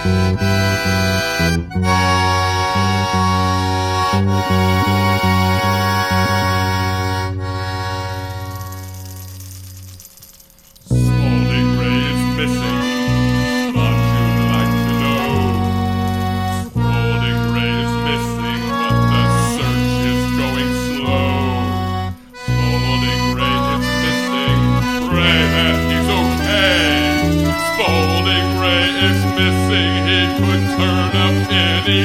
Spalding Gray is missing. Thought you'd like to know. Spalding Gray is missing, but the search is going slow. Spalding Gray is missing. Pray that he's okay. Spalding Gray is missing. He could turn up any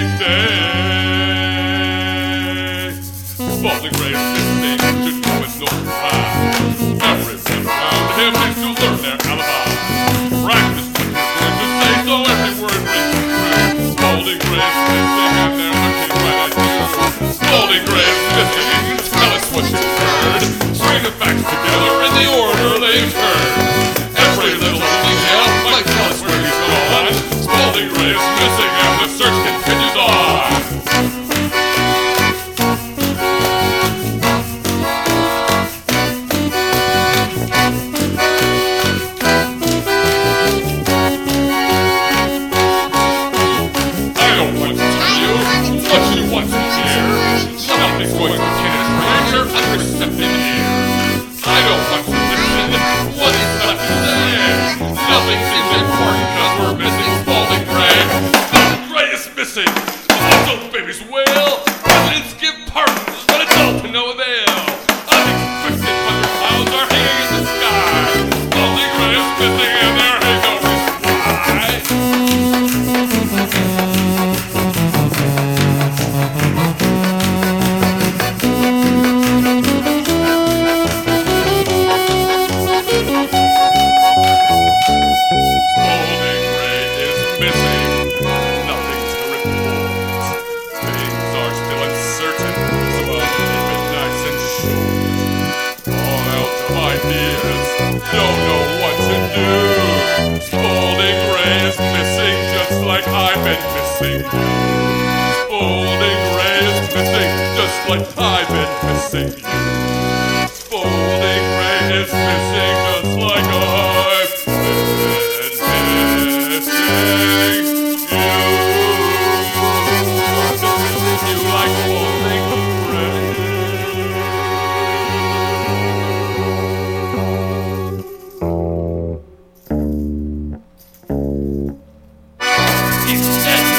day. Spalding Gray is missing. Should come as no surprise. Everyone found him needs to learn their alibi. Practice what you're going to say so every word rings true. Spalding Gray is missing and they're looking right at you. Spalding Gray is missing. Tell us what you've heard. String the facts together in the order they occurred. Every little detail might tell us where he's gone. Spalding Gray is missing and the search continues on. Nothing's going to penetrate your unreceptive ear. I don't want to listen. What is left to say? Nothing seems important because we're missing Spalding Gray. Spalding Gray is missing. Also, babies wail. Presidents give pardons, but it's all to no avail. Unexpected thunderclouds are hanging in the sky. Spalding Gray is missing and there ain't no reply. Don't know what to do. Spalding Gray is missing just like I've been missing you. Spalding Gray is missing just like I've been missing you. Spalding Gray is missing just like I've been missing you. I'm just missing you like Spalding Gray. He's dead.